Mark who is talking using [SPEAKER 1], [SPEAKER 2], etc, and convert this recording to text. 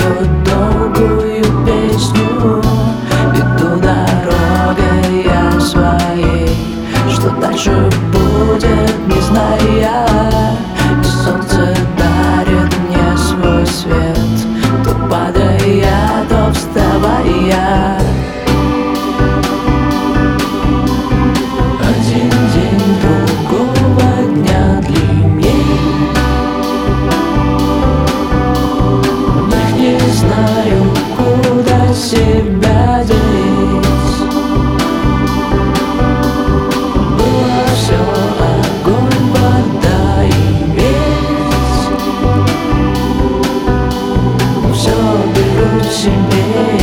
[SPEAKER 1] свою долгую песню. Иду дорогой я своей, что дальше будет, не зная. И солнце дарит мне свой свет, то падая, то вставая. Один день другого дня длинней, не знаю, куда себя деть. Было все огонь, вода и медь, все беру себе.